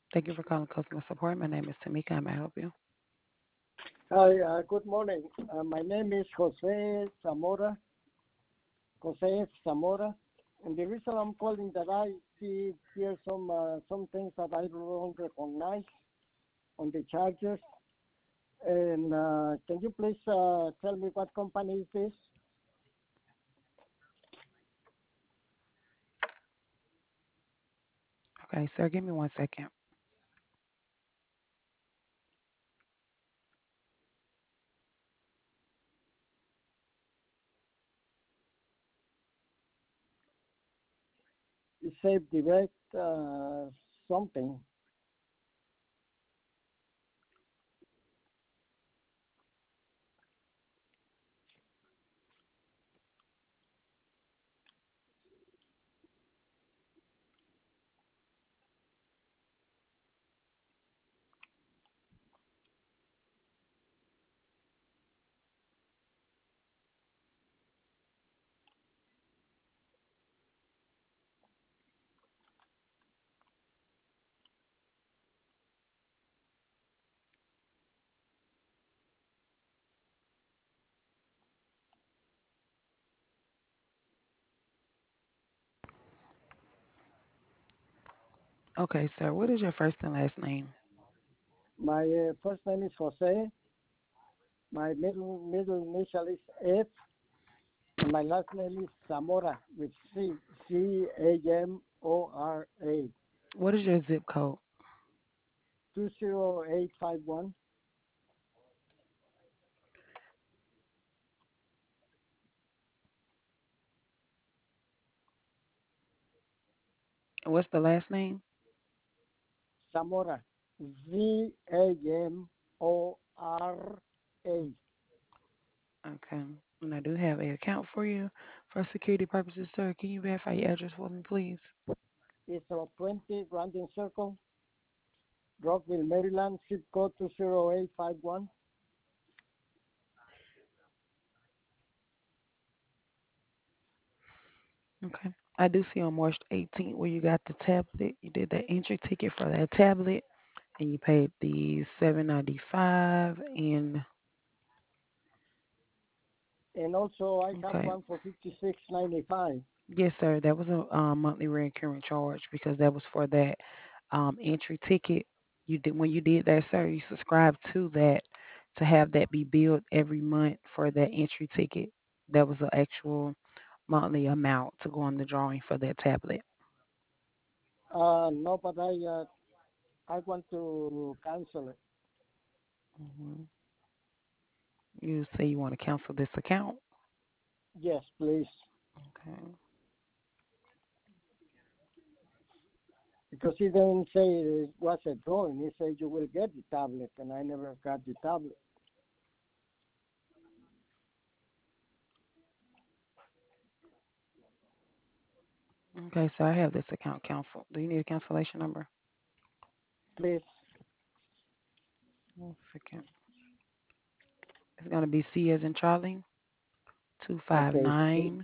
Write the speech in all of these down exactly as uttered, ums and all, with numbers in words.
Thank you for calling customer support. My name is Tamika. How may I help you? Hi, uh, good morning. Uh, my name is Jose Zamora. Jose Zamora, and the reason I'm calling that I see here some uh, some things that I don't recognize on the charges. And uh, can you please uh, tell me what company is this? Okay, sir, give me one second. It says direct uh, something. Okay, sir, what is your first and last name? My uh, first name is Jose. My middle middle initial is F, and my last name is Zamora with C C A M O R A. What is your zip code? two zero eight five one. What's the last name? Zamora. Z A M O R A. Okay, and I do have a account for you for security purposes, sir. Can you verify your address for me, please? It's a twenty Grandin Circle, Rockville, Maryland, zip code two zero eight five one. Okay. I do see on March eighteenth where you got the tablet. You did the entry ticket for that tablet, and you paid the seven ninety five. And And also, I have okay, one for fifty-six ninety-five. yes, sir. That was a um, monthly recurring charge because that was for that um, entry ticket. You did when you did that, sir. You subscribed to that to have that be billed every month for that entry ticket. That was the actual monthly amount to go on the drawing for that tablet. Uh, no, but I uh, I want to cancel it. hmm You say you want to cancel this account. Yes, please. Okay. Because he didn't say it was a drawing. He said you will get the tablet, and I never got the tablet. Okay, so I have this account canceled. Do you need a cancellation number? Please. One second. It's gonna be C as in Charlie, two five Okay. nine.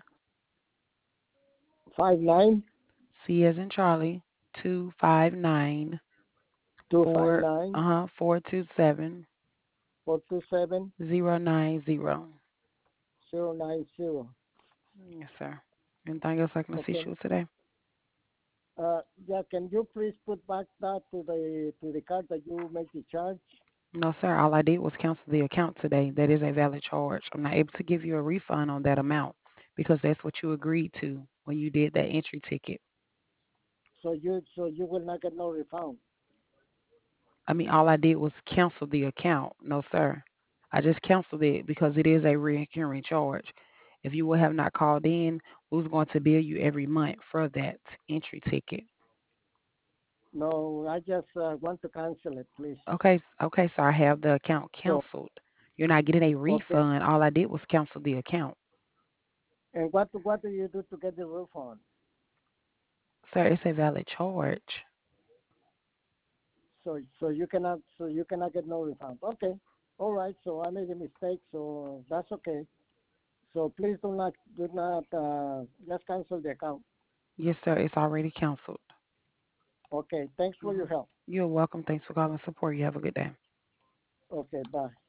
Five nine C as in Charlie, two five nine two five four. nine Uh huh. Four two seven four two seven zero nine zero. zero nine zero. Yes, sir. Anything else I can assist Okay. you with today? Uh, yeah, can you please put back that to the to the card that you make the charge? No, sir. All I did was cancel the account today. That is a valid charge. I'm not able to give you a refund on that amount because that's what you agreed to when you did that entry ticket. So you so you will not get no refund. I mean, all I did was cancel the account. No, sir. I just canceled it because it is a recurring charge. If you would have not called in, we was going to bill you every month for that entry ticket. No, I just uh, want to cancel it, please. Okay, s- okay, so I have the account So canceled. You're not getting a okay. refund. All I did was cancel the account. And what what do you do to get the refund? Sir, it's a valid charge. So so you cannot so you cannot get no refund. Okay. All right. So I made a mistake. So that's okay. So please do not do not uh, just cancel the account. Yes, sir, it's already canceled. Okay. Thanks for your Mhm. help. You're welcome. Thanks for calling support. You have a good day. Okay, bye.